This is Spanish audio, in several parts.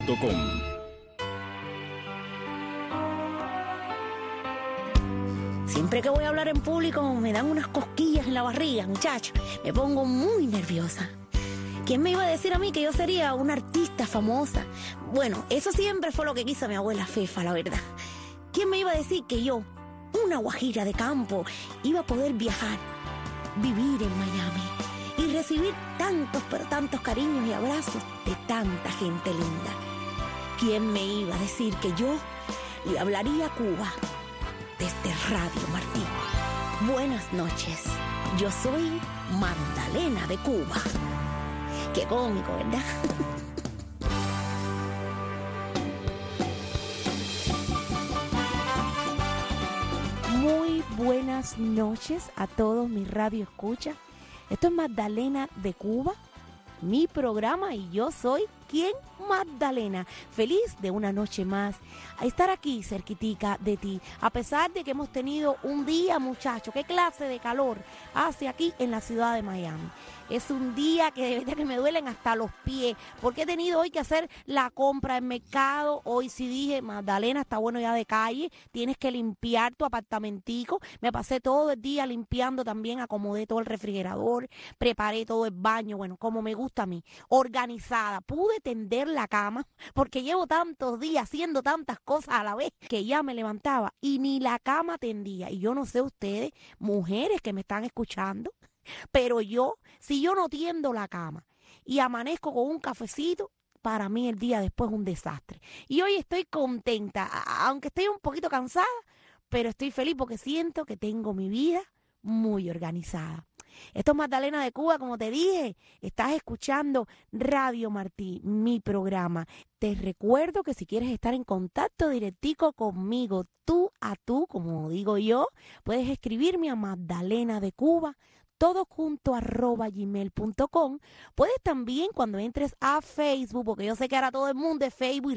Siempre que voy a hablar en público me dan unas cosquillas en la barriga, muchacho. Me pongo muy nerviosa. ¿Quién me iba a decir a mí que yo sería una artista famosa? Bueno, eso siempre fue lo que quiso mi abuela Fefa, la verdad. ¿Quién me iba a decir que yo, una guajira de campo, iba a poder viajar, vivir en Miami y recibir tantos, pero tantos cariños y abrazos de tanta gente linda? ¿Quién me iba a decir que yo le hablaría a Cuba desde Radio Martí? Buenas noches, yo soy Magdalena de Cuba. Qué cómico, ¿verdad? Muy buenas noches a todos mis radio escuchas. Esto es Magdalena de Cuba, mi programa, y yo soy ¿quién? Magdalena. Feliz de una noche más a estar aquí cerquitica de ti, a pesar de que hemos tenido un día, muchachos, qué clase de calor hace aquí en la ciudad de Miami. Es un día que de verdad que me duelen hasta los pies, porque he tenido hoy que hacer la compra en mercado. Hoy sí dije, Magdalena, está bueno ya de calle, tienes que limpiar tu apartamentico. Me pasé todo el día limpiando también, acomodé todo el refrigerador, preparé todo el baño, bueno, como me gusta a mí, organizada. Pude tender la cama, porque llevo tantos días haciendo tantas cosas a la vez, que ya me levantaba y ni la cama tendía. Y yo no sé ustedes, mujeres que me están escuchando, pero yo, si yo no tiendo la cama y amanezco con un cafecito, para mí el día después es un desastre. Y hoy estoy contenta, aunque estoy un poquito cansada, pero estoy feliz porque siento que tengo mi vida muy organizada. Esto es Magdalena de Cuba, como te dije, estás escuchando Radio Martí, mi programa. Te recuerdo que si quieres estar en contacto directico conmigo, tú a tú, como digo yo, puedes escribirme a Magdalena de Cuba, todo junto @gmail.com. Puedes también, cuando entres a Facebook, porque yo sé que ahora todo el mundo es Facebook y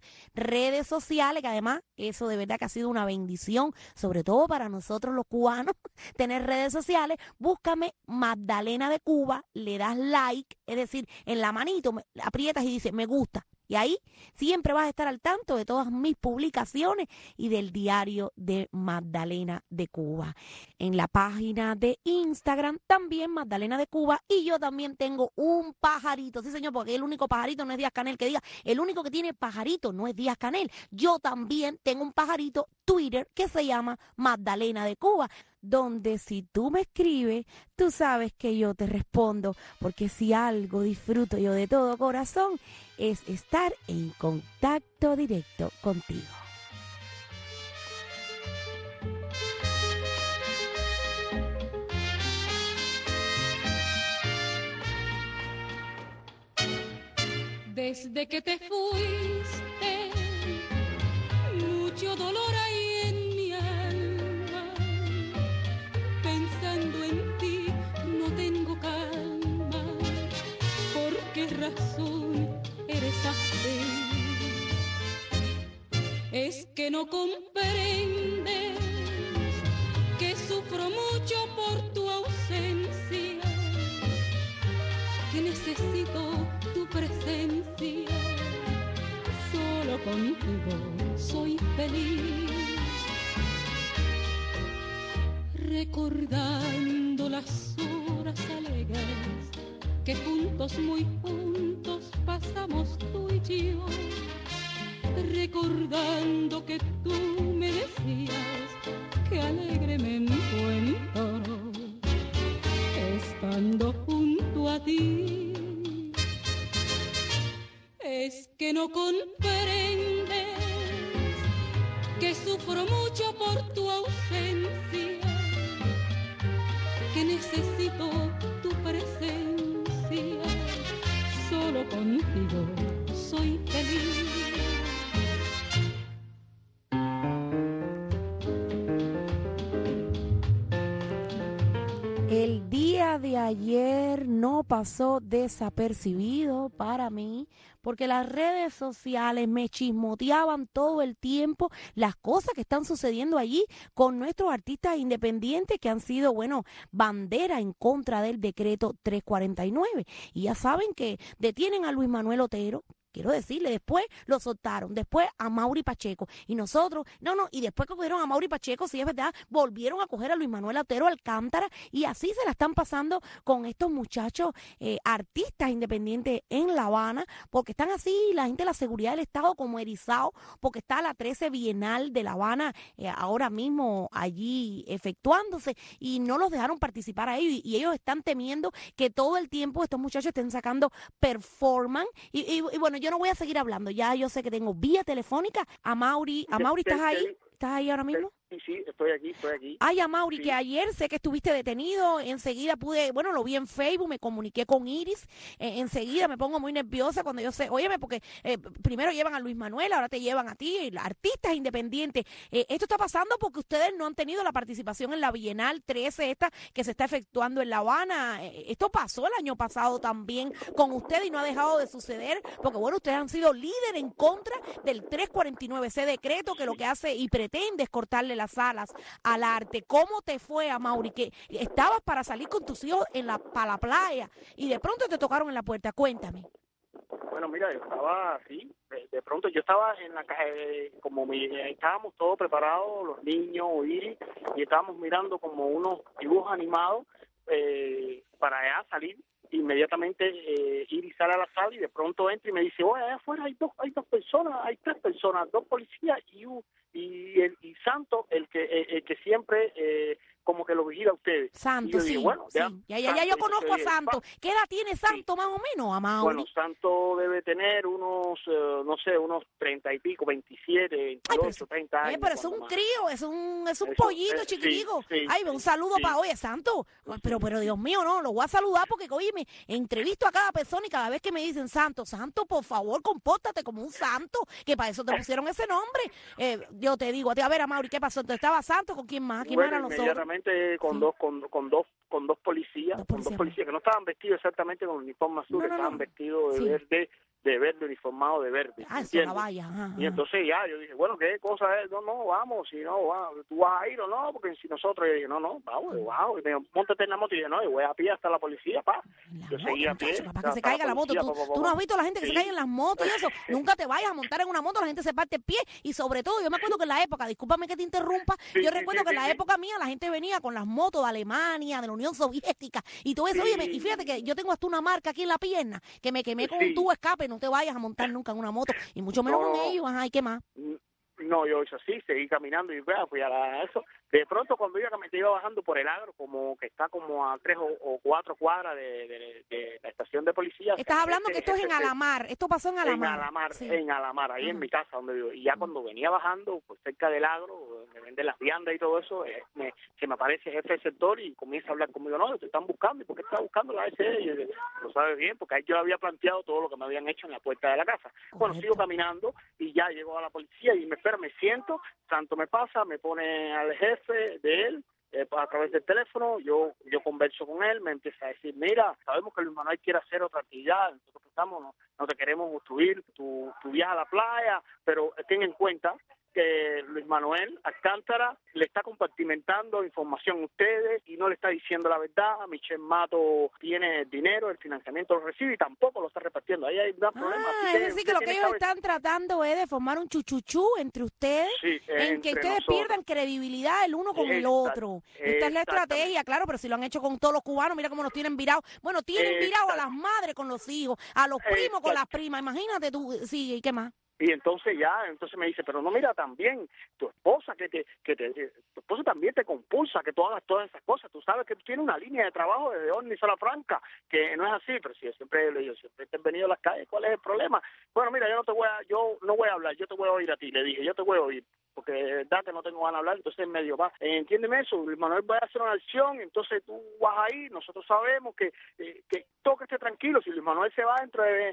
redes sociales, que además eso de verdad que ha sido una bendición, sobre todo para nosotros los cubanos, tener redes sociales. Búscame Magdalena de Cuba, le das like, es decir, en la manito aprietas y dices me gusta. Y ahí siempre vas a estar al tanto de todas mis publicaciones y del diario de Magdalena de Cuba. En la página de Instagram también Magdalena de Cuba, y yo también tengo un pajarito. Sí, señor, porque el único pajarito no es Díaz Canel, que diga, el único que tiene pajarito no es Díaz Canel. Yo también tengo un pajarito Twitter que se llama Magdalena de Cuba, donde si tú me escribes, tú sabes que yo te respondo, porque si algo disfruto yo de todo corazón es estar en contacto directo contigo. Desde que te fuiste, mucho dolor hay en mi alma. Pensando en ti no tengo calma. ¿Por qué razón eres así? Es que no comprendes que sufro mucho por tu ausencia, que necesito tu presencia. Solo contigo soy feliz, recordando las horas alegres que juntos, muy juntos pasamos tú y yo, recordando que tú me decías que alegre me encuentro estando junto a ti. Es que no comprendes que sufro mucho por tu ausencia, que necesito tu presencia. Solo contigo soy feliz. El día de ayer no pasó desapercibido para mí, porque las redes sociales me chismoteaban todo el tiempo las cosas que están sucediendo allí con nuestros artistas independientes que han sido, bueno, bandera en contra del decreto 349. Y ya saben que detienen a Luis Manuel Otero, quiero decirle, después lo soltaron, después a Mauri Pacheco, y nosotros, y después que cogieron a Mauri Pacheco, sí es verdad, volvieron a coger a Luis Manuel Otero Alcántara, y así se la están pasando con estos muchachos artistas independientes en La Habana, porque están así, la gente de la seguridad del Estado como erizado, porque está la 13 Bienal de La Habana ahora mismo allí efectuándose, y no los dejaron participar a ellos, y ellos están temiendo que todo el tiempo estos muchachos estén sacando performance, y bueno, yo no voy a seguir hablando, ya yo sé que tengo vía telefónica a Mauri. ¿Estás ahí? ¿Estás ahí ahora mismo? Sí, estoy aquí. Ay, a Mauri, Sí. que ayer sé que estuviste detenido, enseguida lo vi en Facebook, me comuniqué con Iris, enseguida me pongo muy nerviosa cuando yo sé, óyeme, porque primero llevan a Luis Manuel, ahora te llevan a ti, artistas independientes. Esto está pasando porque ustedes no han tenido la participación en la Bienal 13 esta que se está efectuando en La Habana. Esto pasó el año pasado también con ustedes y no ha dejado de suceder, porque bueno, ustedes han sido líder en contra del 349, ese decreto que lo que hace y pretende es cortarle las alas al arte. ¿Cómo te fue, a Mauri? Que estabas para salir con tus hijos para la playa y de pronto te tocaron en la puerta. Cuéntame. Bueno, mira, yo estaba así, de pronto yo estaba en la caja, estábamos todos preparados, los niños, y estábamos mirando como unos dibujos animados para allá salir. Inmediatamente Iris sale a la sala y de pronto entra y me dice, oye, allá afuera hay dos personas, hay tres personas, dos policías y Santo, el que siempre como que lo vigila a ustedes. Santo, sí, dije, bueno, sí. Ya yo conozco a dije, Santo. ¿Qué edad tiene Santo más o menos, a Mauri? Bueno, Santo debe tener unos, no sé, unos 30 y pico, 27, 28, 30 años. Pero es un crío, es un pollito chiquitico. Sí, ay, un saludo para, oye, Santo, pero Dios mío, no, lo voy a saludar porque, oye, me entrevisto a cada persona y cada vez que me dicen Santo, por favor, compórtate como un santo, que para eso te pusieron ese nombre. Yo te digo, a ver, a Mauri, ¿qué pasó? Entonces estaba Santo, ¿con quién más? ¿Quién más eran los otros? Inmediatamente con dos policías que no estaban vestidos exactamente con uniforme azul, estaban vestidos de verde, uniformado de verde. Eso, la valla. Ajá. Y entonces ya, yo dije, bueno, ¿qué cosa es? No, vamos, si no, tú vas a ir o no, porque si nosotros, yo dije, no, vamos, y me dijo, móntate en la moto, y yo, no, yo voy a pie hasta la policía, yo seguía a pie. Para que se caiga la moto. Tú no has visto a la gente que se cae en las motos y eso. Nunca te vayas a montar en una moto, la gente se parte el pie. Y sobre todo, yo me acuerdo que en la época, discúlpame que te interrumpa, yo recuerdo que en la época mía la gente venía con las motos de Alemania, de la Unión Soviética, y todo eso. Oye, y fíjate que yo tengo hasta una marca aquí en la pierna, que me quemé con un tubo escape. No te vayas a montar nunca en una moto, y mucho menos con ellos. Ajá, ¿y qué más? No, yo hice así, seguí caminando y fui a eso. De pronto, cuando iba bajando por el Agro, como que está como a 3 o 4 cuadras de la estación de policía. Estás hablando que esto es en Alamar, esto pasó en Alamar. En Alamar, ahí en mi casa donde vivo. Y ya cuando venía bajando, pues cerca del Agro, donde venden las viandas y todo eso, se me aparece el jefe del sector y comienza a hablar conmigo. No, te están buscando, ¿y por qué estás buscando la ASE? Y yo, lo sabes bien, porque ahí yo había planteado todo lo que me habían hecho en la puerta de la casa. Correcto. Bueno, sigo caminando y ya llego a la policía y me espera, me siento, Santo me pasa, me pone al jefe de él, a través del teléfono, yo converso con él, me empieza a decir, mira, sabemos que Luis Manuel quiere hacer otra actividad, nosotros pensamos, no te queremos obstruir tu viaje a la playa, pero ten en cuenta que Luis Manuel Alcántara le está compartimentando información a ustedes y no le está diciendo la verdad. Michel Mato tiene el dinero, el financiamiento lo recibe y tampoco lo está repartiendo. Ahí hay un gran problema. Es decir, que lo que ellos están tratando es de formar un chuchuchú entre ustedes, en que ustedes pierdan credibilidad el uno con el otro. Esta es la estrategia, claro, pero si lo han hecho con todos los cubanos, mira cómo nos tienen virados. Bueno, tienen virados a las madres con los hijos, a los primos con las primas. Imagínate tú, sí, ¿y qué más? Y entonces me dice, pero no, mira, también tu esposa tu esposa también te compulsa que tú hagas todas esas cosas. Tú sabes que tú tienes una línea de trabajo desde Orni a Zona Franca, que no es así, pero si yo siempre he intervenido en las calles, ¿cuál es el problema? Bueno, mira, yo no voy a hablar, yo te voy a oír a ti, le dije, yo te voy a oír, porque de verdad que no tengo ganas de hablar, entonces en medio va, entiéndeme eso, Luis Manuel va a hacer una acción, entonces tú vas ahí, nosotros sabemos que todo que esté tranquilo, si Luis Manuel se va dentro de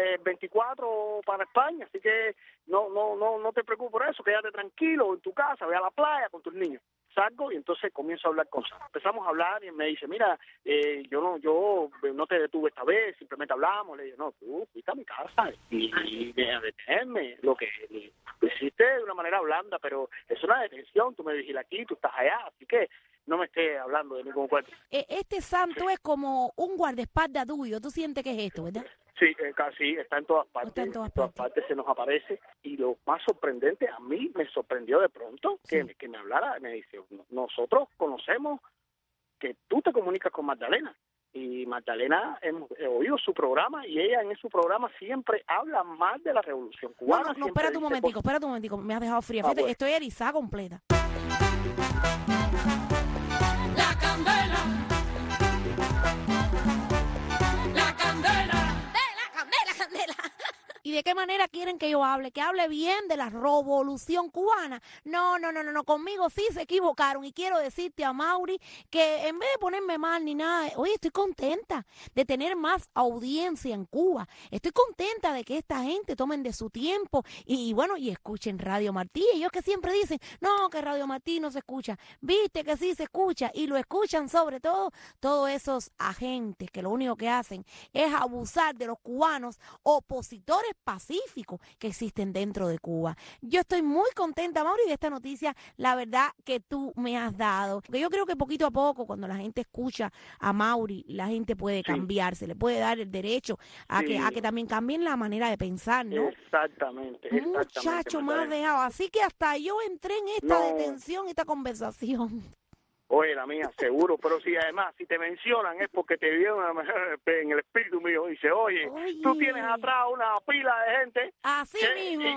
24 para España, así que no te preocupes por eso, quédate tranquilo en tu casa, ve a la playa con tus niños. Salgo y entonces comienzo a hablar cosas. Empezamos a hablar y me dice, mira, yo no te detuve esta vez, simplemente hablamos. Le dije, no, tú fuiste a mi casa y deja de detenerme. Lo que lo hiciste de una manera blanda, pero es una detención, tú me vigilas aquí, tú estás allá, así que no me estés hablando de ningún cuento. Este Santo es como un guardaespaldas tuyo, tú sientes que es esto, ¿verdad? Sí, casi está en todas Está partes, en todas en todas partes. partes se nos aparece. Y lo más sorprendente, a mí me sorprendió de pronto Sí. que me hablara, me dice, nosotros conocemos que tú te comunicas con Magdalena. Y Magdalena, hemos oído su programa y ella en su programa siempre habla más de la Revolución No, Cubana. no, siempre espérate un dice momentico, me has dejado fría. Fíjate, bueno. estoy erizada completa. La candela, la candela. Candela. ¿Y de qué manera quieren que yo hable? Que hable bien de la revolución cubana. No. Conmigo sí se equivocaron. Y quiero decirte a Mauri que en vez de ponerme mal ni nada, oye, estoy contenta de tener más audiencia en Cuba. Estoy contenta de que esta gente tomen de su tiempo y bueno, y escuchen Radio Martí. Ellos que siempre dicen, no, que Radio Martí no se escucha. Viste que sí se escucha y lo escuchan sobre todo todos esos agentes que lo único que hacen es abusar de los cubanos opositores pacíficos que existen dentro de Cuba. Yo estoy muy contenta, Mauri, de esta noticia, la verdad que tú me has dado. Porque yo creo que poquito a poco, cuando la gente escucha a Mauri, la gente puede cambiarse, le puede dar el derecho a que también cambien la manera de pensar, ¿no? Exactamente. Muchacho, me has Magdalena. dejado. Así que hasta yo entré en esta detención, esta conversación. Oye, la mía, seguro, pero si además, si te mencionan es porque te vieron en el espíritu mío, dice, oye, tú tienes atrás una pila de gente. Así mismo.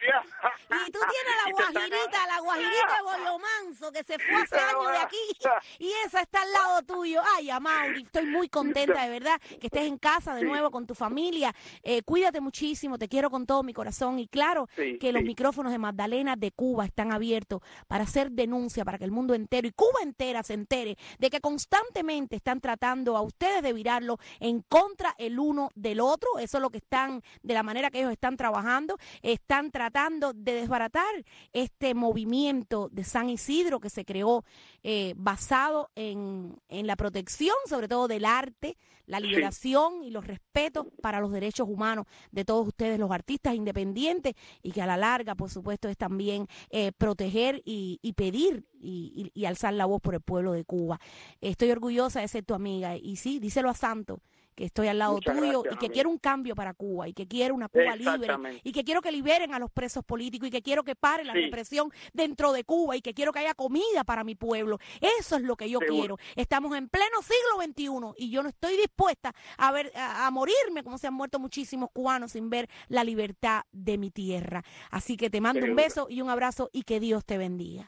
Y tú tienes la guajirita de Bollo Manso, que se fue hace años de aquí, y esa está al lado tuyo. Ay, Amaury, estoy muy contenta, de verdad, que estés en casa de nuevo con tu familia. Cuídate muchísimo, te quiero con todo mi corazón, y claro que los micrófonos de Magdalena de Cuba están abiertos para hacer denuncia, para que el mundo entero y Cuba entera se entere de que constantemente están tratando a ustedes de virarlo en contra el uno del otro. Eso es lo que están, de la manera que ellos están trabajando, están tratando de desbaratar este movimiento de San Isidro que se creó basado en la protección, sobre todo del arte, la liberación y los respetos para los derechos humanos de todos ustedes, los artistas independientes, y que a la larga, por supuesto, es también proteger y pedir y alzar la voz por el pueblo de Cuba. Estoy orgullosa de ser tu amiga y sí, díselo a Santo, que estoy al lado tuyo y que quiero un cambio para Cuba y que quiero una Cuba libre y que quiero que liberen a los presos políticos y que quiero que pare la represión dentro de Cuba y que quiero que haya comida para mi pueblo. Eso es lo que yo quiero. Estamos en pleno siglo XXI y yo no estoy dispuesta a morirme como se han muerto muchísimos cubanos sin ver la libertad de mi tierra. Así que te mando un beso y un abrazo y que Dios te bendiga.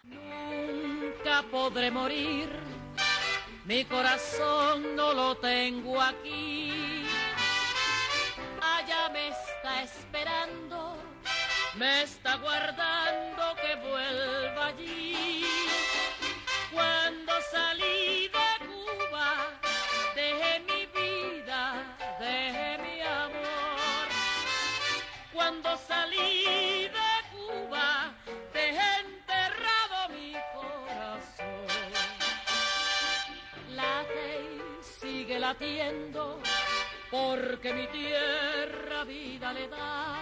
Nunca podré morir. Mi corazón no lo tengo aquí, allá me está esperando, me está guardando que vuelva allí. Cuando salí de Cuba, dejé mi vida, dejé mi amor. Cuando salí de Cuba, dejé enterrado mi corazón. Late y sigue latiendo, porque mi tierra vida le da.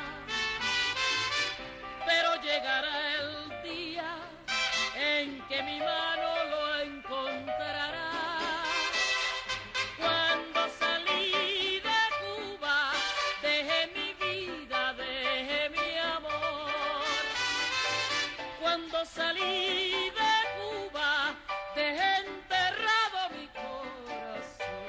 Pero llegará el día en que mi mano lo encontrará. Cuando salí de Cuba, dejé mi vida, dejé mi amor. Cuando salí de Cuba, dejé enterrado mi corazón.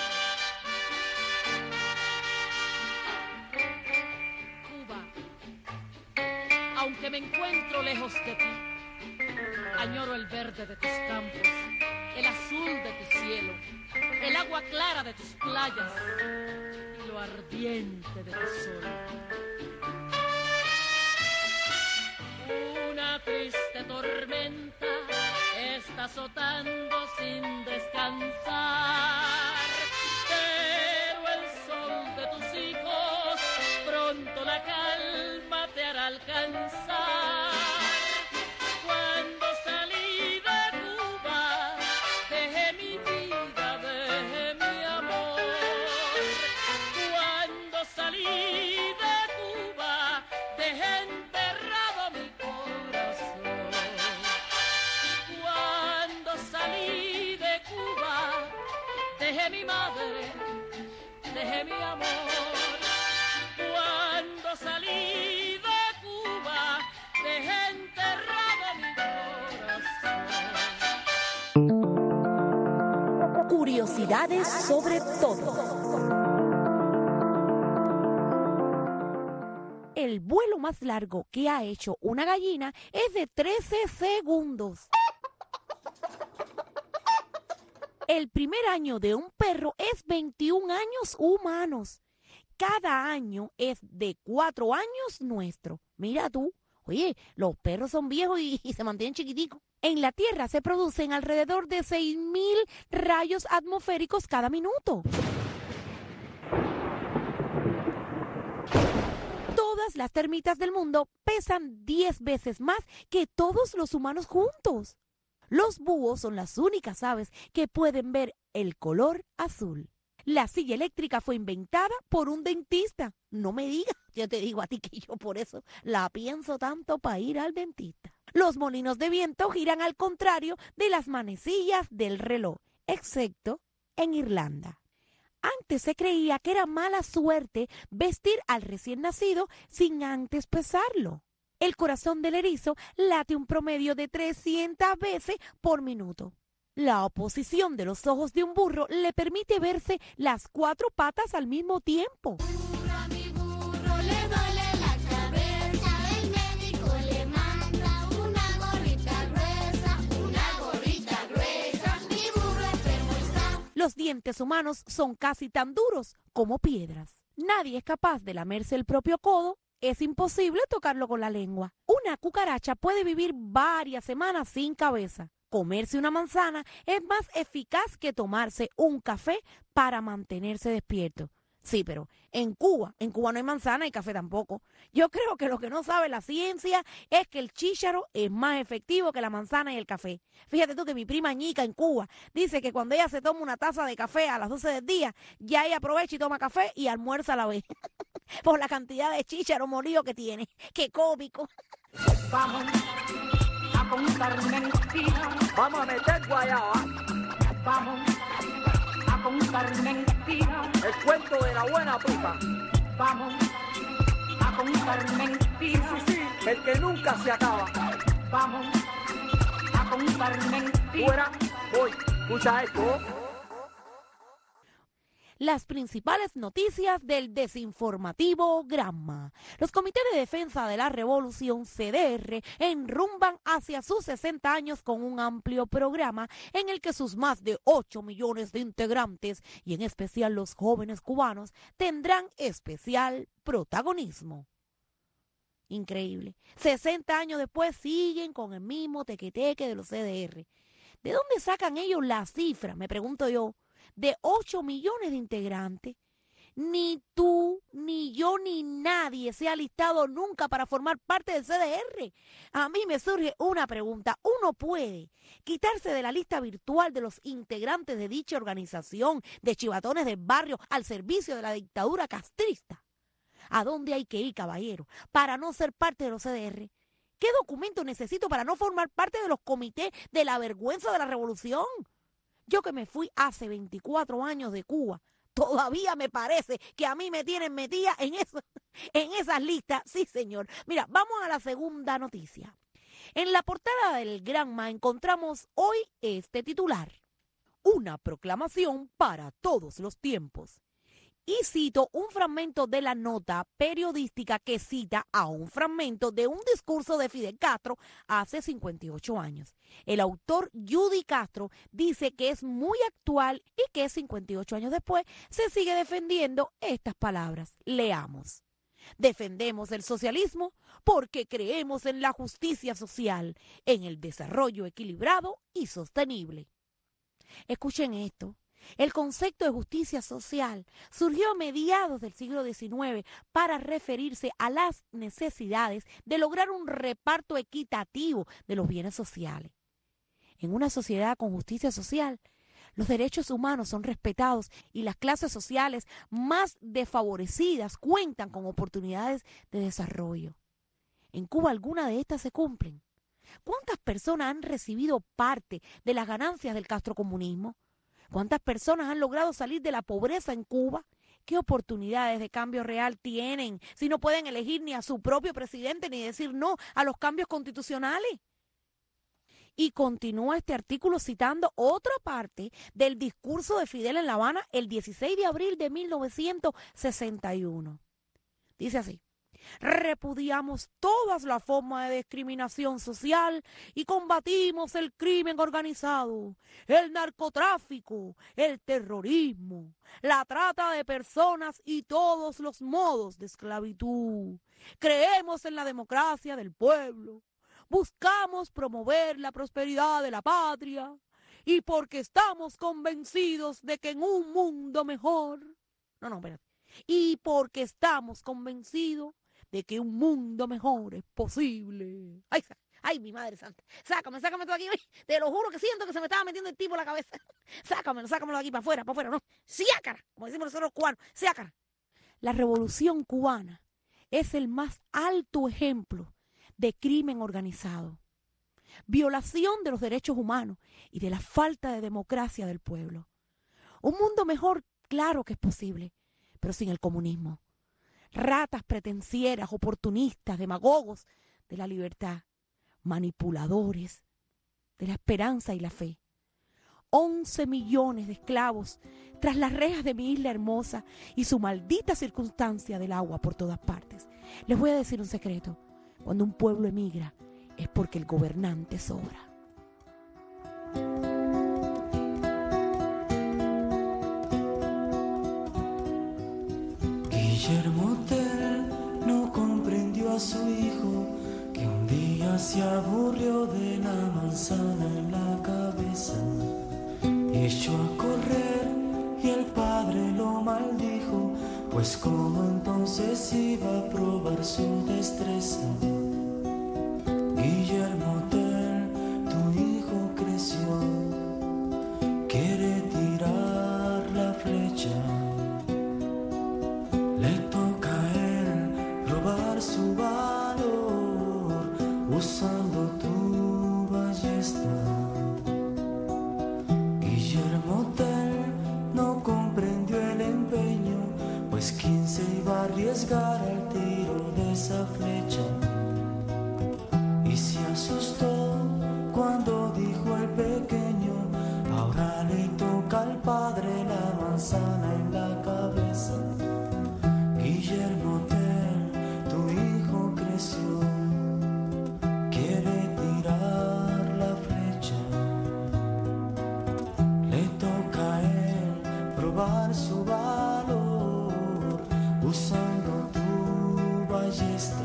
Cuba, aunque me encuentro lejos de ti, añoro el verde de tus campos, el azul de tu cielo, el agua clara de tus playas y lo ardiente de tu sol. Una triste tormenta está azotando sin descansar, pero el sol de tus hijos pronto la calma te hará alcanzar. Cuando salí de Cuba, dejé mi vida, dejé mi amor. Cuando salí de Cuba, dejé enterrado mi corazón. Cuando salí de Cuba, dejé mi madre, dejé mi amor. Curiosidades sobre todo. El vuelo más largo que ha hecho una gallina es de 13 segundos. El primer año de un perro es 21 años humanos. Cada año es de 4 años nuestro. Mira tú, oye, los perros son viejos y se mantienen chiquiticos. En la Tierra se producen alrededor de 6.000 rayos atmosféricos cada minuto. Todas las termitas del mundo pesan 10 veces más que todos los humanos juntos. Los búhos son las únicas aves que pueden ver el color azul. La silla eléctrica fue inventada por un dentista. No me digas, yo te digo a ti que yo por eso la pienso tanto para ir al dentista. Los molinos de viento giran al contrario de las manecillas del reloj, excepto en Irlanda. Antes se creía que era mala suerte vestir al recién nacido sin antes pesarlo. El corazón del erizo late un promedio de 300 veces por minuto. La oposición de los ojos de un burro le permite verse las 4 patas al mismo tiempo. A mi burro le duele la cabeza, el médico le manda una gorrita gruesa, mi burro enfermo está. Los dientes humanos son casi tan duros como piedras. Nadie es capaz de lamerse el propio codo. Es imposible tocarlo con la lengua. Una cucaracha puede vivir varias semanas sin cabeza. Comerse una manzana es más eficaz que tomarse un café para mantenerse despierto. Sí, pero en Cuba no hay manzana y café tampoco. Yo creo que lo que no sabe la ciencia es que el chícharo es más efectivo que la manzana y el café. Fíjate tú que mi prima Ñica en Cuba dice que cuando ella se toma una taza de café a las 12 del día, ya ella aprovecha y toma café y almuerza a la vez. Por la cantidad de chícharo molido que tiene. ¡Qué cómico! Vamos a contar mentiras. Vamos a meter guayaba. Vamos a contar mentiras. El cuento de la buena pipa. Vamos a contar mentiras. Sí, el que nunca se acaba. Vamos a contar mentiras. Fuera, voy. Escucha esto. Las principales noticias del desinformativo Granma. Los comités de defensa de la revolución CDR enrumban hacia sus 60 años con un amplio programa en el que sus más de 8 millones de integrantes, y en especial los jóvenes cubanos, tendrán especial protagonismo. Increíble. 60 años después siguen con el mismo tequeteque de los CDR. ¿De dónde sacan ellos la cifra? Me pregunto yo. De 8 millones de integrantes. Ni tú, ni yo, ni nadie se ha listado nunca para formar parte del CDR. A mí me surge una pregunta. ¿Uno puede quitarse de la lista virtual de los integrantes de dicha organización de chivatones del barrio al servicio de la dictadura castrista? ¿A dónde hay que ir, caballero, para no ser parte de los CDR? ¿Qué documento necesito para no formar parte de los comités de la vergüenza de la revolución? Yo que me fui hace 24 años de Cuba, todavía me parece que a mí me tienen metida en esas listas. Sí, señor. Mira, vamos a la segunda noticia. En la portada del Granma encontramos hoy este titular. Una proclamación para todos los tiempos. Y cito un fragmento de la nota periodística que cita a un fragmento de un discurso de Fidel Castro hace 58 años. El autor Judy Castro dice que es muy actual y que 58 años después se sigue defendiendo estas palabras. Leamos. Defendemos el socialismo porque creemos en la justicia social, en el desarrollo equilibrado y sostenible. Escuchen esto. El concepto de justicia social surgió a mediados del siglo XIX para referirse a las necesidades de lograr un reparto equitativo de los bienes sociales. En una sociedad con justicia social, los derechos humanos son respetados y las clases sociales más desfavorecidas cuentan con oportunidades de desarrollo. En Cuba algunas de estas se cumplen. ¿Cuántas personas han recibido parte de las ganancias del castrocomunismo? ¿Cuántas personas han logrado salir de la pobreza en Cuba? ¿Qué oportunidades de cambio real tienen si no pueden elegir ni a su propio presidente ni decir no a los cambios constitucionales? Y continúa este artículo citando otra parte del discurso de Fidel en La Habana el 16 de abril de 1961. Dice así: repudiamos todas las formas de discriminación social y combatimos el crimen organizado, el narcotráfico, el terrorismo, la trata de personas y todos los modos de esclavitud. Creemos en la democracia del pueblo. Buscamos promover la prosperidad de la patria y porque estamos convencidos de que en un mundo mejor... espérate. Y porque estamos convencidos de que un mundo mejor es posible. Ay, mi madre santa. Sácame todo aquí. Te lo juro que siento que se me estaba metiendo el tipo en la cabeza. Sácamelo de aquí, para afuera, no. Siácara, como decimos nosotros los cubanos, siácara. La revolución cubana es el más alto ejemplo de crimen organizado, violación de los derechos humanos y de la falta de democracia del pueblo. Un mundo mejor, claro que es posible, pero sin el comunismo. Ratas pretencieras, oportunistas, demagogos de la libertad, manipuladores de la esperanza y la fe. 11 millones de esclavos tras las rejas de mi isla hermosa y su maldita circunstancia del agua por todas partes. Les voy a decir un secreto: cuando un pueblo emigra es porque el gobernante sobra. Guillermo Tell no comprendió a su hijo, que un día se aburrió de la manzana en la cabeza y echó a correr, y el padre lo maldijo, pues como entonces iba a probar su destreza. Guillermo Tell, tu hijo creció, quiere tirar la flecha. Le toca a él probar su valor usando tu ballesta. Guillermo Tell no comprendió el empeño, pues quién se iba a arriesgar al tiro de esa flecha. Y se asustó cuando dijo el pequeño: ahora le toca al padre la manzana en la cabeza. Guillermo Tell, tu hijo creció, quiere tirar la flecha. Le toca a él probar su valor usando tu ballesta.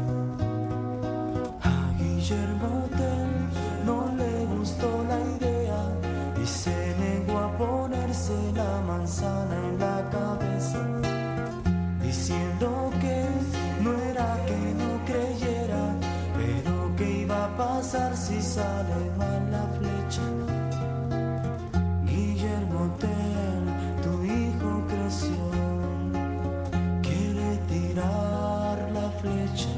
A Guillermo Tell no le gustó la idea y se negó a ponerse la manzana en la cabeza, diciendo que no era que no creyera, pero que iba a pasar si sale mal la flecha. Guillermo Tell, tu hijo creció, quiere tirar la flecha.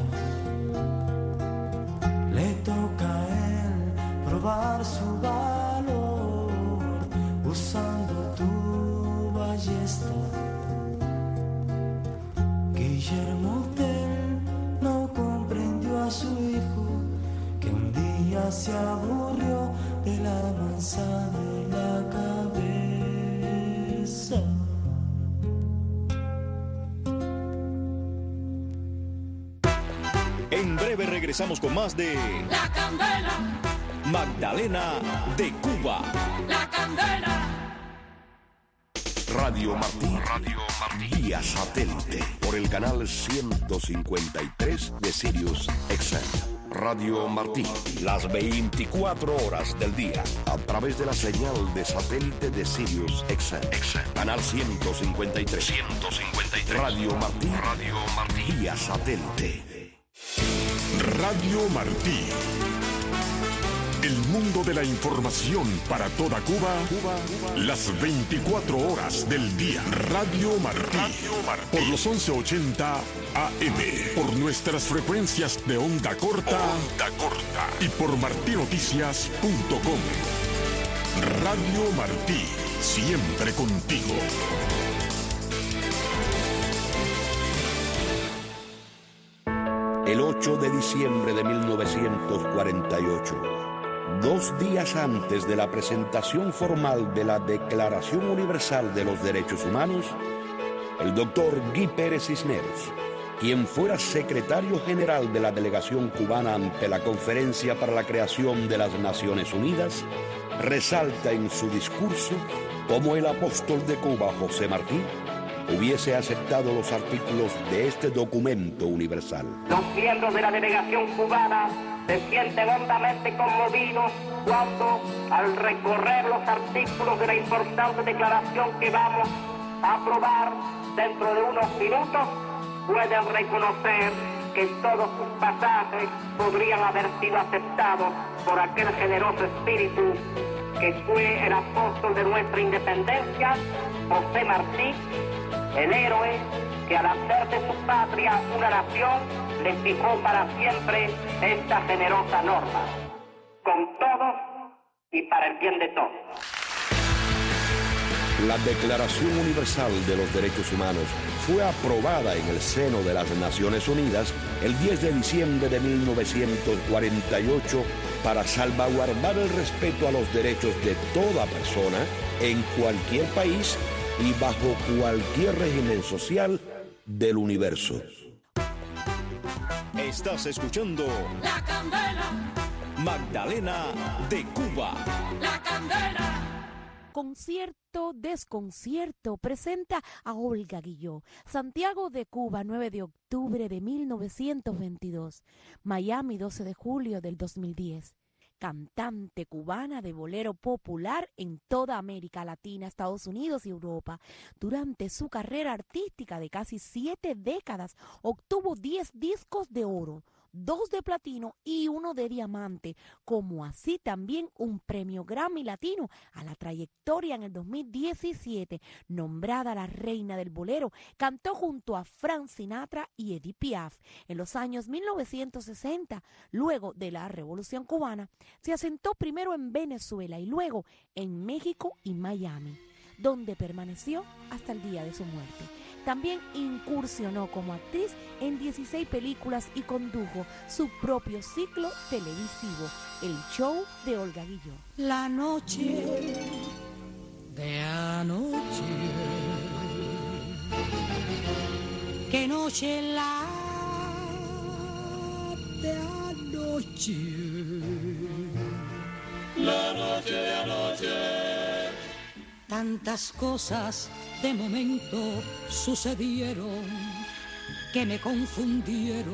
Le toca a él probar su valor usando tu ballesta. Guillermo Tell no comprendió a su hijo, que un día se aburrió de la manzana en la cabeza. En breve regresamos con más de La Candela, Magdalena de Cuba. la Candela. Radio Martí, vía satélite por el canal 153 de Sirius XM. Radio Martí, las 24 horas del día, a través de la señal de satélite de Sirius XM. Canal 153. Radio Martí, vía satélite. Radio Martí. El mundo de la información para toda Cuba, las 24 horas del día. Radio Martí, por los 1180 AM, por nuestras frecuencias de onda corta, y por martinoticias.com. Radio Martí, siempre contigo. El 8 de diciembre de 1948, 2 días antes de la presentación formal de la Declaración Universal de los Derechos Humanos, el doctor Guy Pérez Cisneros, quien fuera secretario general de la delegación cubana ante la Conferencia para la Creación de las Naciones Unidas, resalta en su discurso cómo el apóstol de Cuba, José Martí, hubiese aceptado los artículos de este documento universal. Los miembros de la delegación cubana se sienten hondamente conmovidos cuando, al recorrer los artículos de la importante declaración que vamos a aprobar dentro de unos minutos, pueden reconocer que todos sus pasajes podrían haber sido aceptados por aquel generoso espíritu que fue el apóstol de nuestra independencia, José Martí, el héroe que al hacer de su patria una nación le fijó para siempre esta generosa norma, con todos y para el bien de todos. La Declaración Universal de los Derechos Humanos fue aprobada en el seno de las Naciones Unidas el 10 de diciembre de 1948 para salvaguardar el respeto a los derechos de toda persona en cualquier país y bajo cualquier régimen social del universo. Estás escuchando La Candela, Magdalena de Cuba. la Candela. Concierto, desconcierto, presenta a Olga Guilló. Santiago de Cuba, 9 de octubre de 1922. Miami, 12 de julio del 2010. Cantante cubana de bolero popular en toda América Latina, Estados Unidos y Europa. Durante su carrera artística de casi 7 décadas, obtuvo 10 discos de oro, 2 de platino y 1 de diamante, como así también un premio Grammy Latino a la trayectoria en el 2017. Nombrada la reina del bolero, cantó junto a Frank Sinatra y Edith Piaf. En los años 1960, luego de la Revolución Cubana, se asentó primero en Venezuela y luego en México y Miami, donde permaneció hasta el día de su muerte. También incursionó como actriz en 16 películas y condujo su propio ciclo televisivo, El Show de Olga Guilló. La noche de anoche, qué noche la de anoche, la noche de anoche. Tantas cosas de momento sucedieron que me confundieron.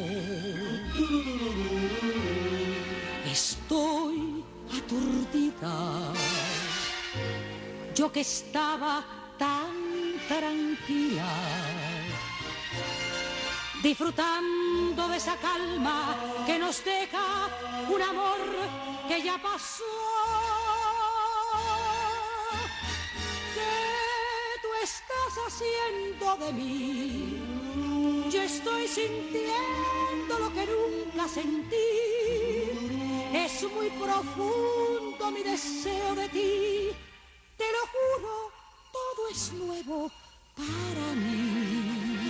Estoy aturdida, yo que estaba tan tranquila, disfrutando de esa calma que nos deja un amor que ya pasó. Estás haciendo de mí, yo estoy sintiendo lo que nunca sentí, es muy profundo mi deseo de ti, te lo juro, todo es nuevo para mí.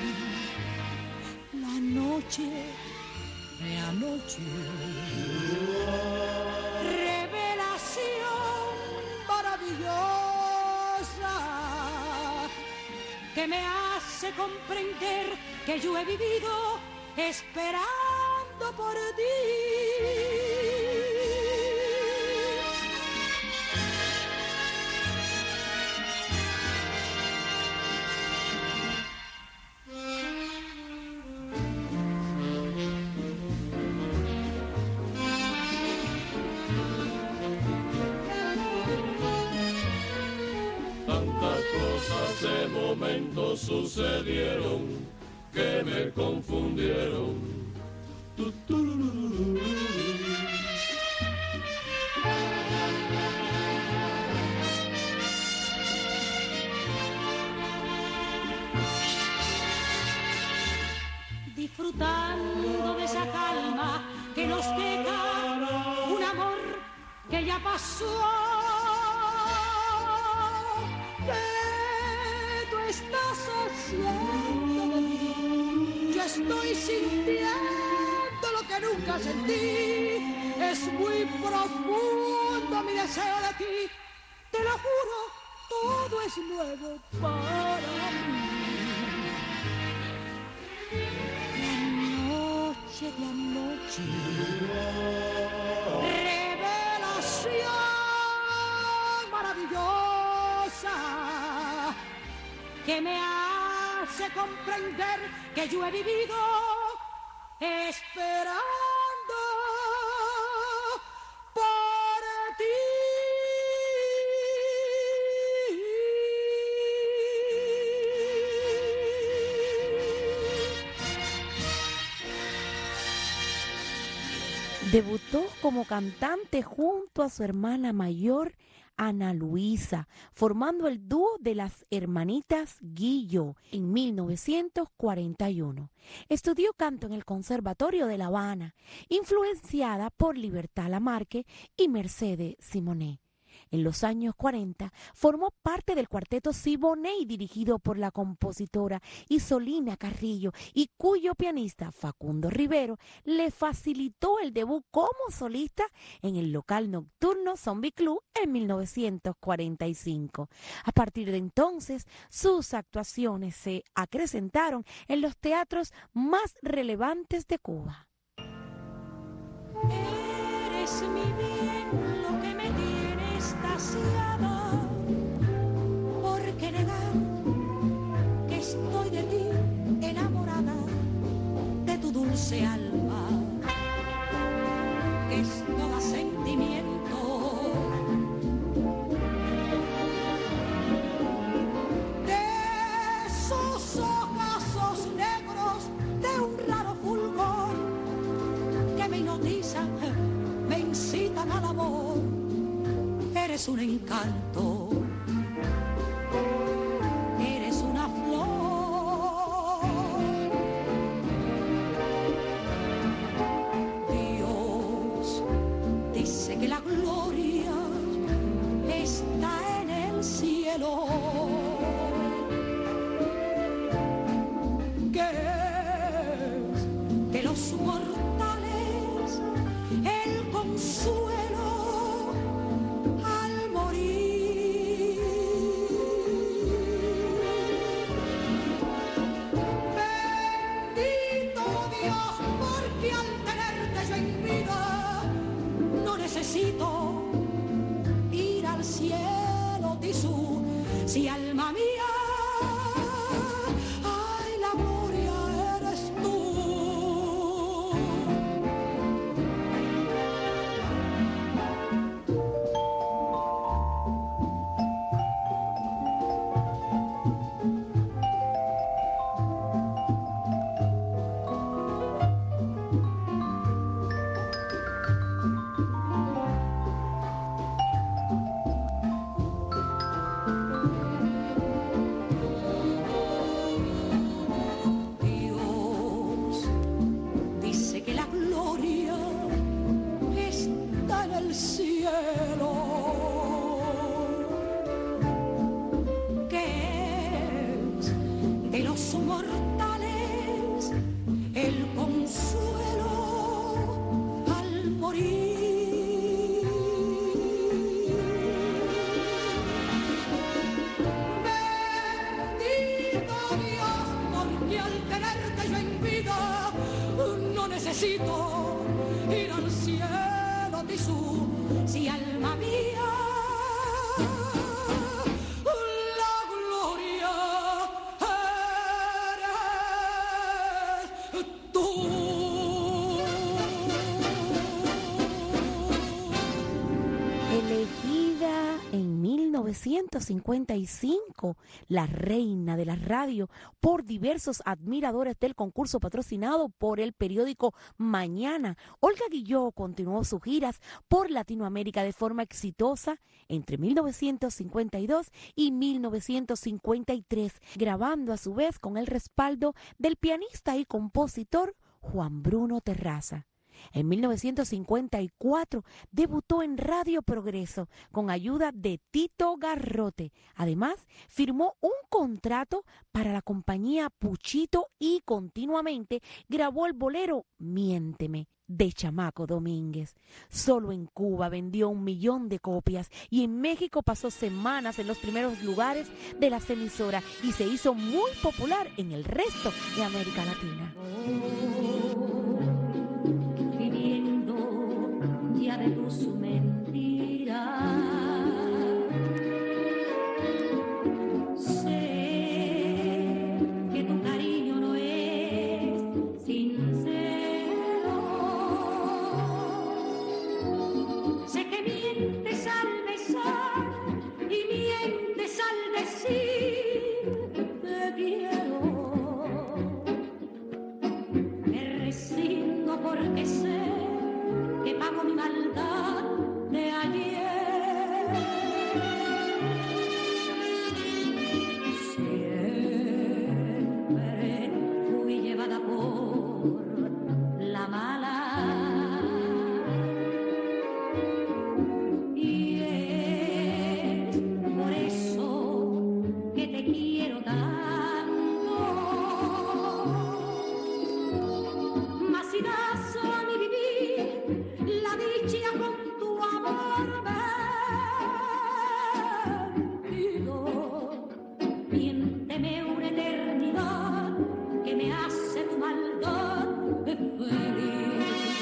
La noche de anoche, revelación maravillosa que me hace comprender que yo he vivido esperando por ti. De momento sucedieron que me confundieron. Disfrutando de esa calma que nos deja un amor que ya pasó. Estás haciendo de mí, yo estoy sintiendo lo que nunca sentí, Es muy profundo mi deseo de ti, te lo juro, todo es nuevo para mí. La noche de anoche, revelación maravillosa que me hace comprender que yo he vivido esperando por ti. Debutó como cantante junto a su hermana mayor, Ana Luisa, formando el dúo de las hermanitas Guillo en 1941. Estudió canto en el Conservatorio de La Habana, influenciada por Libertad Lamarque y Mercedes Simonet. En los años 40 formó parte del cuarteto Siboney, dirigido por la compositora Isolina Carrillo, y cuyo pianista Facundo Rivero le facilitó el debut como solista en el local nocturno Zombie Club en 1945. A partir de entonces, sus actuaciones se acrecentaron en los teatros más relevantes de Cuba. Eres mi bien, lo que me tiene extasiada. ¿Por qué negar que estoy de ti enamorada, de tu dulce alma, que es toda sentimiento? De esos ojazos negros, de un raro fulgor que me hipnotizan, me incitan al amor. Eres un encanto, eres una flor. Dios dice que la gloria está en el cielo, que es de los mortales el consuelo al morir. Bendito Dios, porque al tenerte yo en vida no necesito ir al cielo, Tisú, si alma mía, ay, la gloria eres tú. Dios dice que la gloria está en el cielo, que es de los mortales el consuelo al morir. Bendito Dios, porque al tenerte yo en vida no necesito ir al cielo, Tisú, si alma mía, la gloria eres tú. Elegida en 1955, la reina de la radio por diversos admiradores del concurso patrocinado por el periódico Mañana, Olga Guilló continuó sus giras por Latinoamérica de forma exitosa entre 1952 y 1953, grabando a su vez con el respaldo del pianista y compositor Juan Bruno Terraza. En 1954 debutó en Radio Progreso con ayuda de Tito Garrote. Además, firmó un contrato para la compañía Puchito y continuamente grabó el bolero Miénteme de Chamaco Domínguez. Solo en Cuba vendió 1 millón de copias y en México pasó semanas en los primeros lugares de las emisoras y se hizo muy popular en el resto de América Latina. Viviendo ya de tus mentiras, sé que tu cariño no es sincero, sé que mientes al besar y mientes al decir te quiero. Me resigno porque sé que pago mi maldad de ayer. Siempre fui llevada por la mala y es por eso que te quiero tanto. Mas si das a mi vivir la dicha con tu amor perdido, miénteme una eternidad que me hace tu maldad de feliz.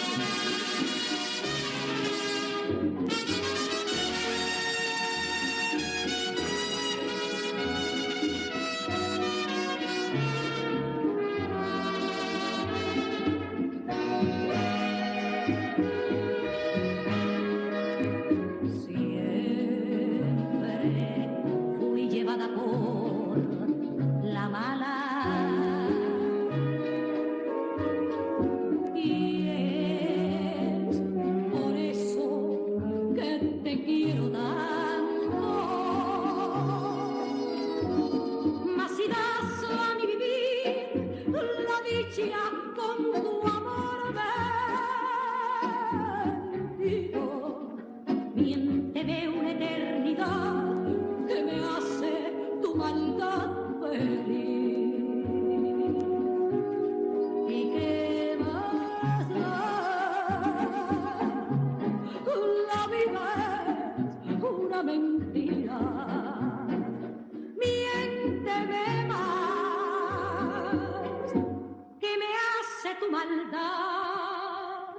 Siempre fui llevada por la mala y es por eso que te quiero tanto. Mas si das a mi vivir la dicha con tu amor perdido, miénteme una eternidad que me hace tu maldad feliz. ¿Y qué más da? La vida es una mentira. Miénteme más, que me hace tu maldad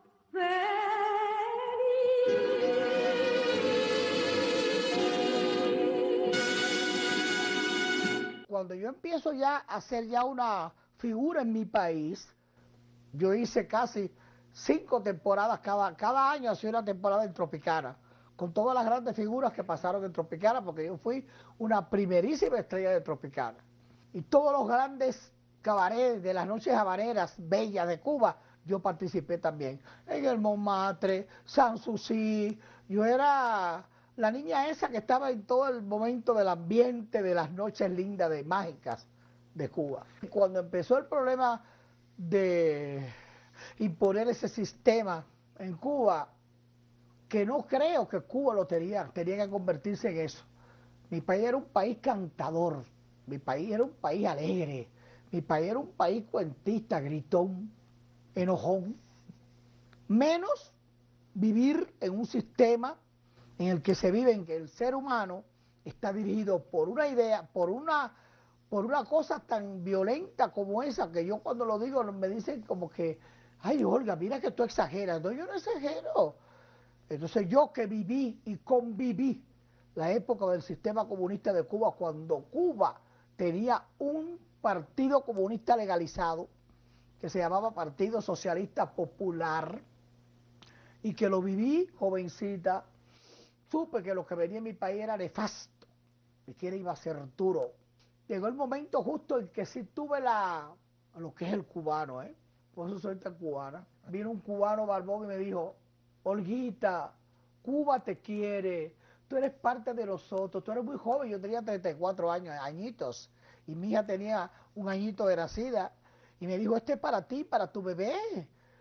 feliz. Cuando yo empiezo ya a ser ya una figura en mi país, yo hice casi 5 temporadas, cada año hacía una temporada en Tropicana, con todas las grandes figuras que pasaron en Tropicana, porque yo fui una primerísima estrella de Tropicana. Y todos los grandes cabarets de las noches habaneras bellas de Cuba, yo participé también. En el Montmartre, Sanssouci, yo era la niña esa que estaba en todo el momento del ambiente de las noches lindas, de mágicas de Cuba. Cuando empezó el problema de imponer ese sistema en Cuba, que no creo que Cuba lo tenía que convertirse en eso. Mi país era un país cantador, mi país era un país alegre, mi país era un país cuentista, gritón, enojón. Menos vivir en un sistema en el que se vive, en que el ser humano está dirigido por una idea, por una cosa tan violenta como esa, que yo cuando lo digo me dicen como que, ay Olga, mira que tú exageras. No, yo no exagero. Entonces yo que viví y conviví la época del sistema comunista de Cuba, cuando Cuba tenía un partido comunista legalizado, que se llamaba Partido Socialista Popular, y que lo viví jovencita, supe que lo que venía en mi país era nefasto, y que iba a ser duro. Llegó el momento justo en que sí tuve lo que es el cubano, por eso soy tan cubana. Vino un cubano barbón y me dijo, Olguita, Cuba te quiere, tú eres parte de nosotros, tú eres muy joven, yo tenía 34 añitos, y mi hija tenía 1 añito de nacida, y me dijo, este es para ti, para tu bebé,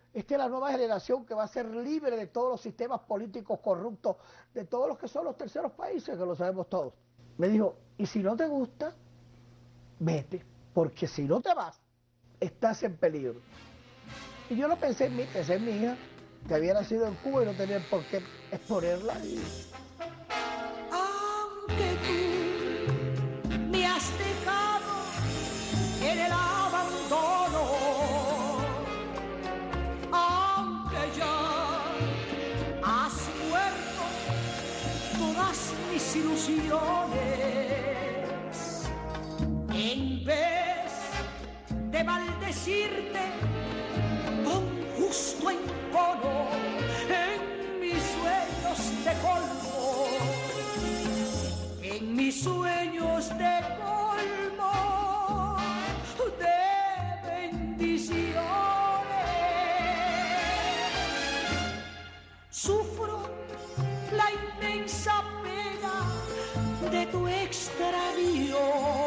esta es la nueva generación que va a ser libre de todos los sistemas políticos corruptos, de todos los que son los terceros países, que lo sabemos todos. Me dijo, y si no te gusta, vete, porque si no te vas, estás en peligro. Y yo no pensé en mí, pensé en mi hija, que había nacido en Cuba y no tenía por qué exponerla. Aunque tú me has dejado en el abandono, aunque ya has muerto todas mis ilusiones, en vez de maldecirte con justo encono, en mis sueños de colmo, en mis sueños de colmo de bendiciones, sufro la inmensa pena de tu extravío.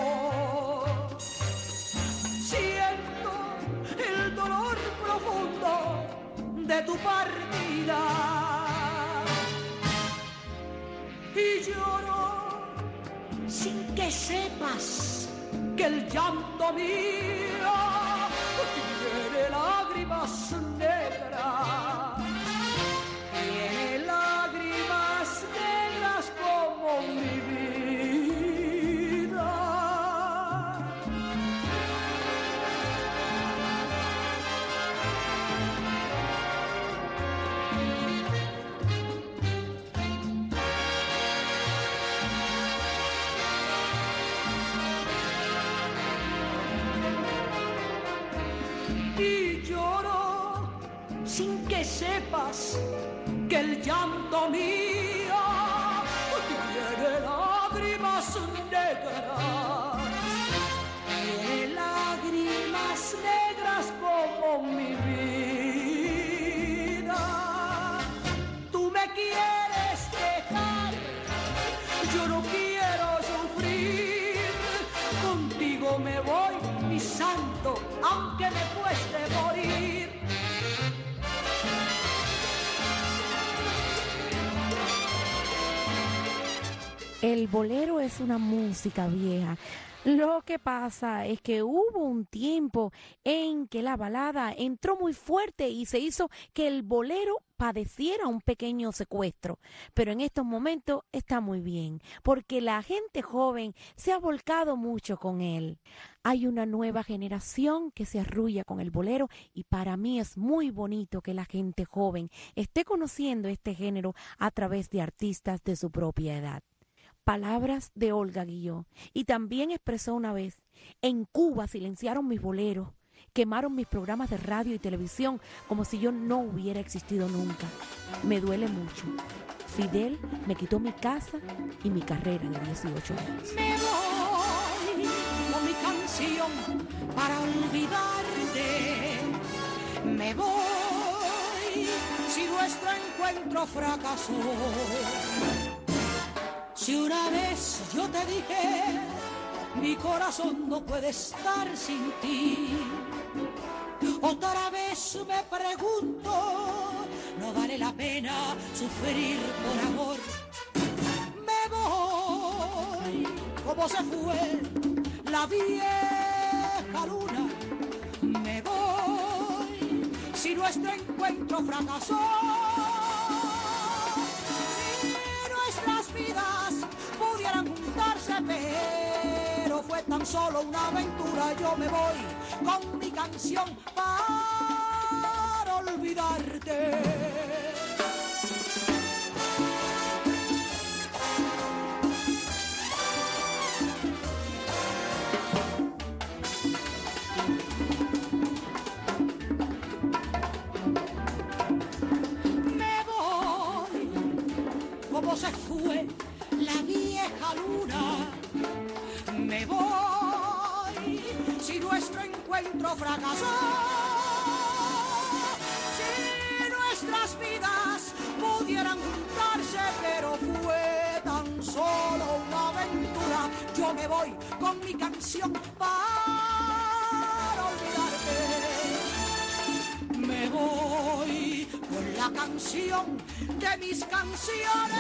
Siento el dolor profundo de tu partida y lloro sin que sepas que el llanto mío tiene lágrimas negras, tiene lágrimas negras como mi vida. Y lloro sin que sepas que el llanto mío tiene lágrimas negras, tiene lágrimas negras como mi vida. Tú me quieres dejar, yo no quiero sufrir, contigo me voy, mi santo, aunque me cueste morir. El bolero es una música vieja. Lo que pasa es que hubo un tiempo en que la balada entró muy fuerte y se hizo que el bolero padeciera un pequeño secuestro. Pero en estos momentos está muy bien, porque la gente joven se ha volcado mucho con él. Hay una nueva generación que se arrulla con el bolero y para mí es muy bonito que la gente joven esté conociendo este género a través de artistas de su propia edad. Palabras de Olga Guillot. Y también expresó una vez, en Cuba silenciaron mis boleros, quemaron mis programas de radio y televisión como si yo no hubiera existido nunca. Me duele mucho. Fidel me quitó mi casa y mi carrera de 18 años. Me voy con mi canción para olvidarte. Me voy si nuestro encuentro fracasó. Si una vez yo te dije, mi corazón no puede estar sin ti, otra vez me pregunto, no vale la pena sufrir por amor. Me voy como se fue la vieja luna. Me voy si nuestro encuentro fracasó. Nuestras vidas pudieran juntarse, pero fue tan solo una aventura. Yo me voy con mi canción para olvidarte. Me voy como se fue la vieja luna. Me voy si nuestro encuentro fracasó. Si nuestras vidas pudieran juntarse, pero fue tan solo una aventura. Yo me voy con mi canción para olvidarte. Me voy la canción de mis canciones.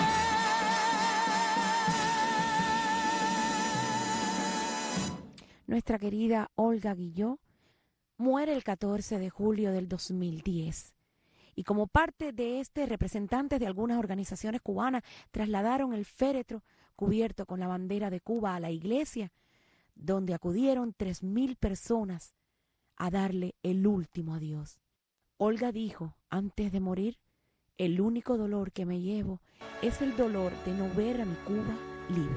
Nuestra querida Olga Guilló muere el 14 de julio del 2010. Y como parte de este, representantes de algunas organizaciones cubanas trasladaron el féretro cubierto con la bandera de Cuba a la iglesia, donde acudieron 3.000 personas a darle el último adiós. Olga dijo, antes de morir, el único dolor que me llevo es el dolor de no ver a mi Cuba libre.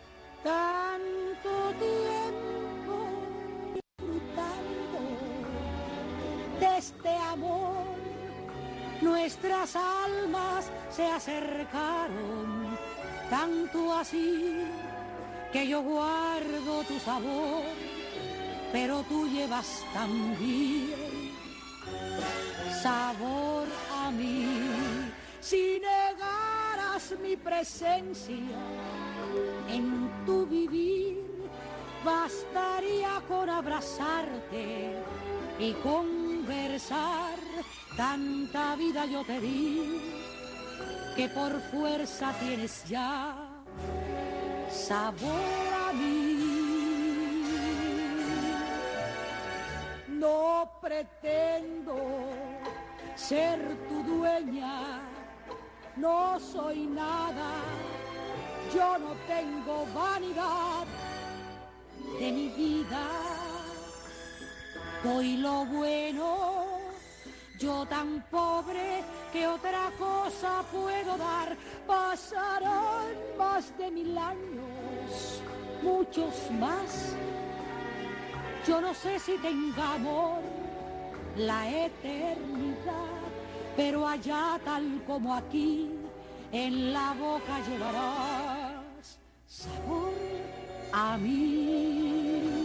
Tanto tiempo disfrutando de este amor, nuestras almas se acercaron, tanto así que yo guardo tu sabor, pero tú llevas también sabor a mí. Si negaras mi presencia en tu vivir, bastaría con abrazarte y conversar. Tanta vida yo te di que por fuerza tienes ya sabor a mí. No pretendo ser tu dueña, no soy nada, yo no tengo vanidad de mi vida. Doy lo bueno, yo tan pobre que otra cosa puedo dar. Pasarán más de 1000 años, muchos más. Yo no sé si tengamos la eternidad, pero allá tal como aquí, en la boca llevarás sabor a mí.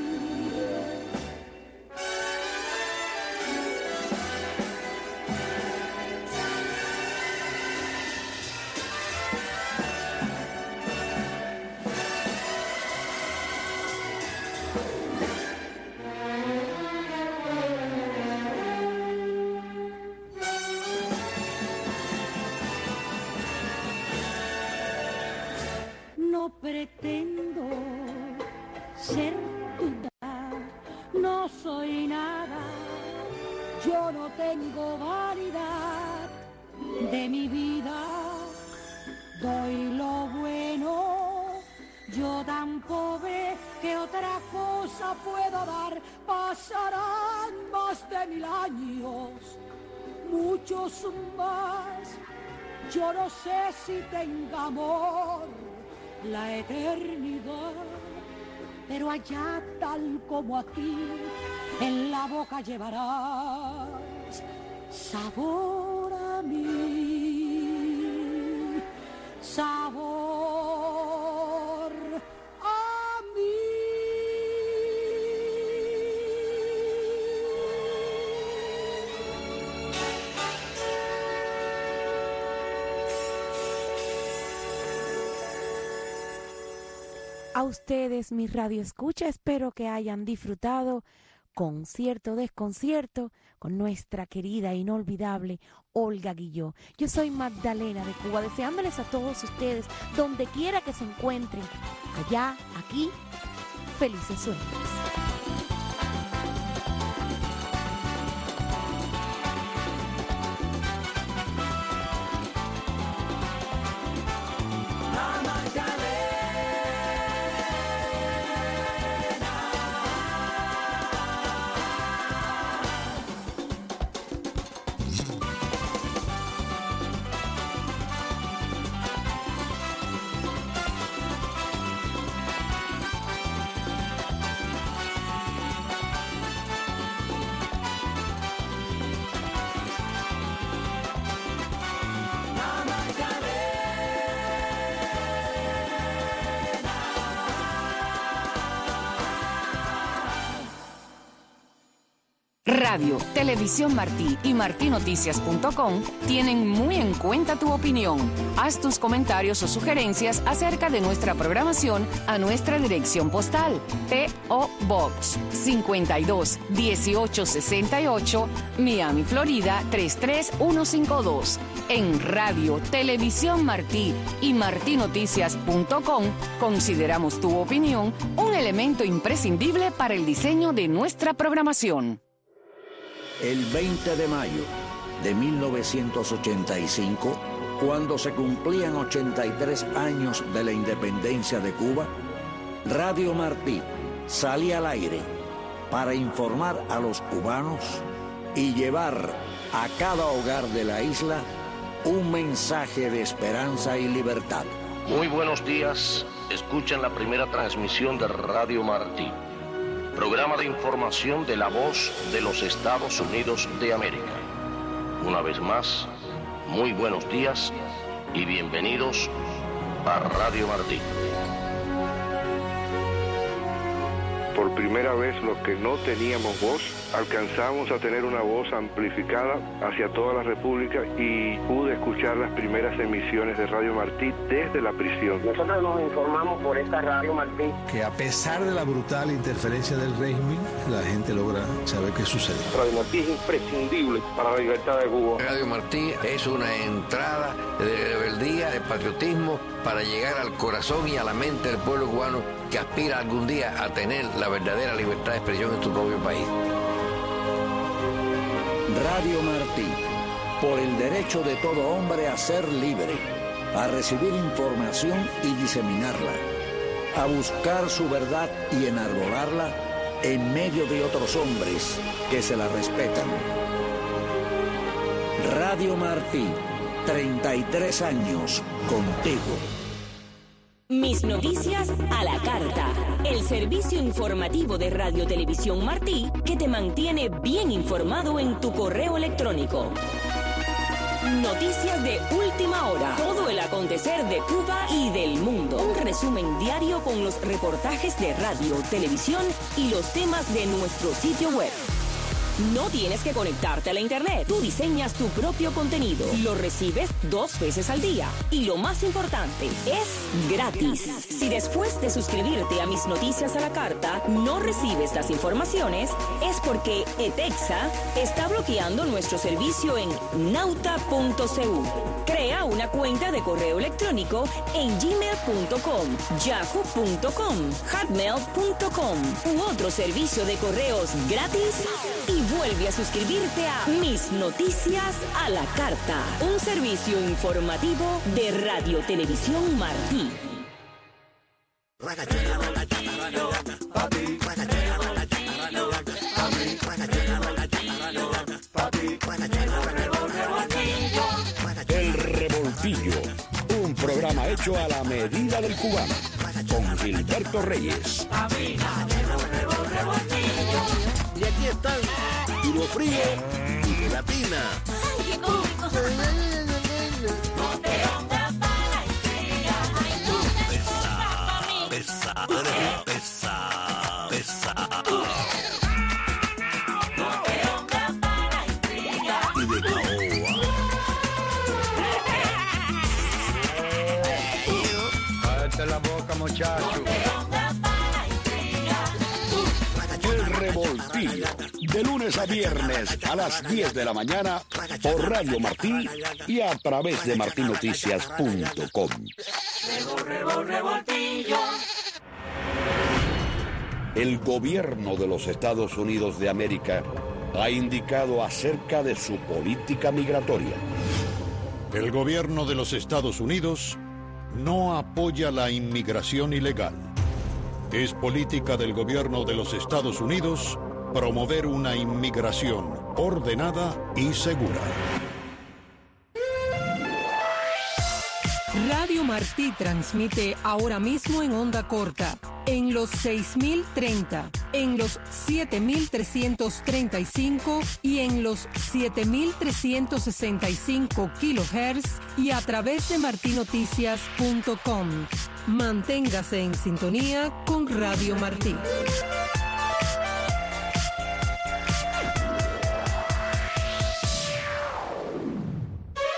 No pretendo ser tuya, no soy nada, yo no tengo vanidad de mi vida. Doy lo bueno, yo tan pobre que otra cosa puedo dar. Pasarán más de 1000 años, muchos más. Yo no sé si tenga amor la eternidad, pero allá tal como aquí, en la boca llevarás sabor a mí, sabor a mí. A ustedes, mi radio escucha, espero que hayan disfrutado con cierto desconcierto con nuestra querida e inolvidable Olga Guilló. Yo soy Magdalena de Cuba, deseándoles a todos ustedes, donde quiera que se encuentren, allá, aquí, felices sueños. Radio, Televisión Martí y martinoticias.com tienen muy en cuenta tu opinión. Haz tus comentarios o sugerencias acerca de nuestra programación a nuestra dirección postal: P.O. Box 52 1868, Miami, Florida 33152. En Radio, Televisión Martí y martinoticias.com consideramos tu opinión un elemento imprescindible para el diseño de nuestra programación. El 20 de mayo de 1985, cuando se cumplían 83 años de la independencia de Cuba, Radio Martí salía al aire para informar a los cubanos y llevar a cada hogar de la isla un mensaje de esperanza y libertad. Muy buenos días, escuchan la primera transmisión de Radio Martí, programa de información de la voz de los Estados Unidos de América. Una vez más, muy buenos días y bienvenidos a Radio Martí. Por primera vez, los que no teníamos voz, alcanzamos a tener una voz amplificada hacia toda la República y pude escuchar las primeras emisiones de Radio Martí desde la prisión. Nosotros nos informamos por esta Radio Martí. Que a pesar de la brutal interferencia del régimen, la gente logra saber qué sucede. Radio Martí es imprescindible para la libertad de Cuba. Radio Martí es una entrada de rebeldía, de patriotismo, para llegar al corazón y a la mente del pueblo cubano que aspira algún día a tener la verdadera libertad de expresión en su propio país. Radio Martí, por el derecho de todo hombre a ser libre, a recibir información y diseminarla, a buscar su verdad y enarbolarla en medio de otros hombres que se la respetan. Radio Martí, 33 años contigo. Mis noticias a la carta. El servicio informativo de Radio Televisión Martí que te mantiene bien informado en tu correo electrónico. Noticias de última hora. Todo el acontecer de Cuba y del mundo. Un resumen diario con los reportajes de radio, televisión y los temas de nuestro sitio web. No tienes que conectarte a la internet. Tú diseñas tu propio contenido. Lo recibes 2 veces al día. Y lo más importante, es gratis. Si después de suscribirte a Mis Noticias a la Carta no recibes las informaciones, es porque ETEXA está bloqueando nuestro servicio en nauta.cu. Crea una cuenta de correo electrónico en gmail.com, yahoo.com, hotmail.com u otro servicio de correos gratis y vuelve a suscribirte a Mis Noticias a la Carta, un servicio informativo de Radio Televisión Martí. El Revoltillo, un programa hecho a la medida del cubano, con Gilberto Reyes. Y aquí están Duro Frío y Gelatina. ¡Ay, qué cómico! No te pongas para la intriga. Ay, no te pongas para mí. Pesa. No te pongas para la intriga. Y de caoba. Cállate la boca, muchacho. El Revoltillo, de lunes a viernes a las 10 de la mañana por Radio Martí y a través de martinoticias.com. Revoltillo. El gobierno de los Estados Unidos de América ha indicado acerca de su política migratoria. El gobierno de los Estados Unidos no apoya la inmigración ilegal. Es política del gobierno de los Estados Unidos promover una inmigración ordenada y segura. Radio Martí transmite ahora mismo en onda corta, en los 6030, en los 7335 y en los 7365 kilohertz y a través de martinoticias.com. Manténgase en sintonía con Radio Martí.